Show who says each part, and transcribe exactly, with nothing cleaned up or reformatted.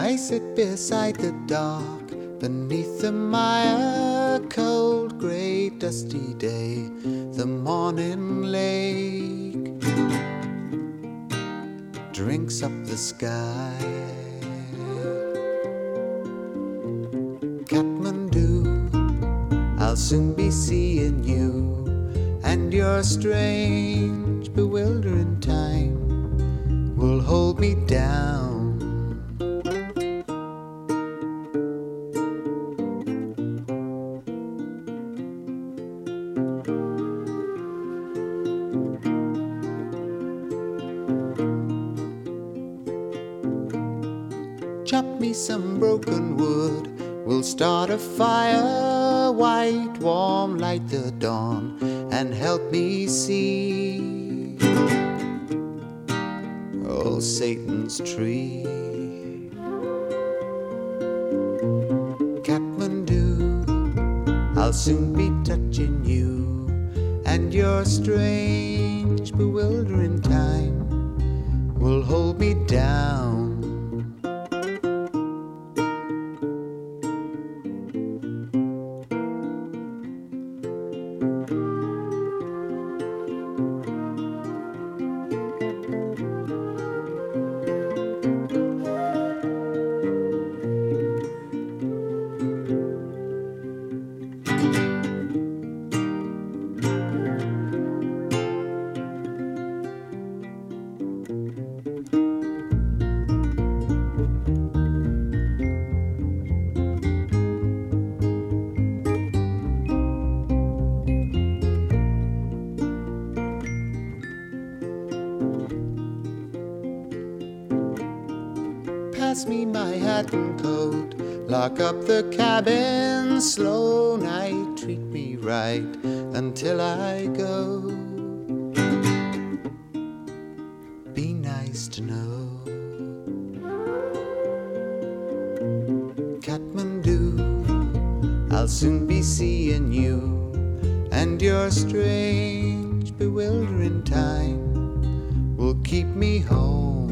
Speaker 1: I sit beside the dock, beneath the mire, cold, grey, dusty day, the morning lake drinks up the sky. Kathmandu, I'll soon be seeing you, and your strange, bewildering time will hold me down. Chop me some broken wood, we'll start a fire, white, warm, light the dawn, and help me see oh, Satan's tree. Kathmandu, I'll soon be touching you, and your strange, bewildering time will hold me down. Pass me my hat and coat, lock up the cabin, slow night, treat me right until I go. Be nice to know. Kathmandu, I'll soon be seeing you, and your strange, bewildering time will keep me home.